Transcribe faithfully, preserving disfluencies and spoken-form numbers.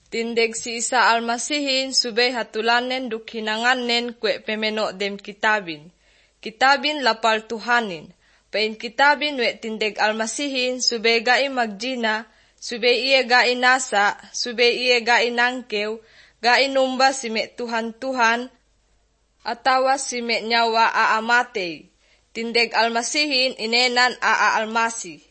Tindeg si Isa Almasihin subay hatulanen duk hinanganen kwe pemeno dem kitabin. Kitabin lapal Tuhanin. Pain kitabin we tindeg Almasihin subay gai magjina, subay iye gai nasa, subay iye gai nangkew, gai numba si me Tuhan-Tuhan, atawa si me nyawa aamatey. Tindeg Almasihin inenan aalmasi.